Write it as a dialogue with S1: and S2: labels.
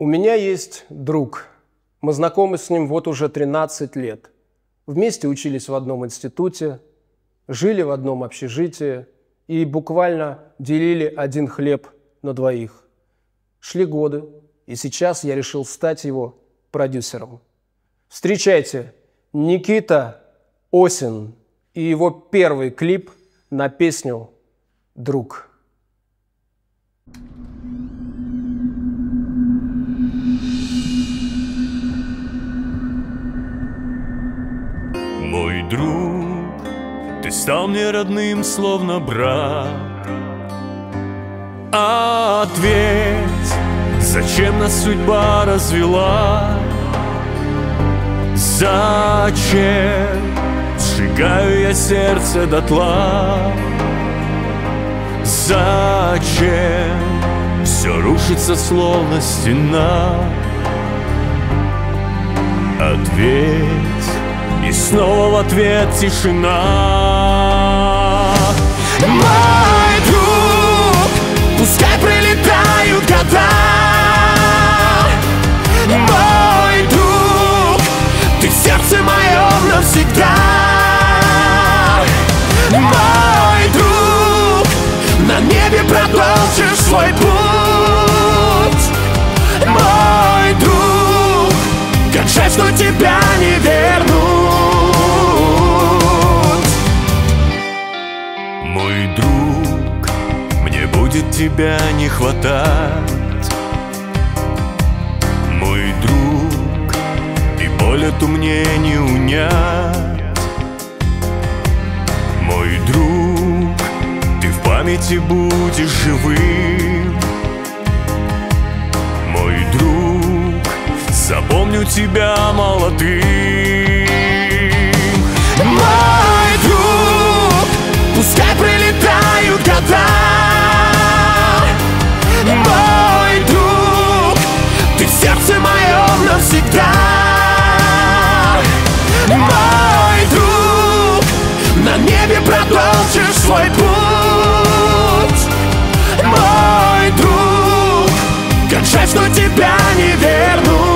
S1: У меня есть друг. Мы знакомы с ним вот уже 13 лет. Вместе учились в одном институте, жили в одном общежитии и буквально делили один хлеб на двоих. Шли годы, и сейчас я решил стать его продюсером. Встречайте, Никита Осин и его первый клип на песню «Друг».
S2: Мой друг, ты стал мне родным, словно брат. Ответь, зачем нас судьба развела? Зачем сжигаю я сердце дотла? Зачем все рушится, словно стена? Ответь. И снова в ответ тишина. Мой друг, пускай пролетают года. Мой друг, ты в сердце моем навсегда. Мой друг, на небе продолжишь свой путь. Мой друг, как жаль, что тебя не вернуть. Мой друг, мне будет тебя не хватать. Мой друг, и боль эту мне не унять. Мой друг, ты в памяти будешь живым. Mой друг, запомню тебя молодым. Мой друг, пускай пролетают года. Мой друг, ты в сердце моем навсегда. Мой друг, на небе продолжишь свой путь. Мой друг, как жаль, что тебя не вернуть.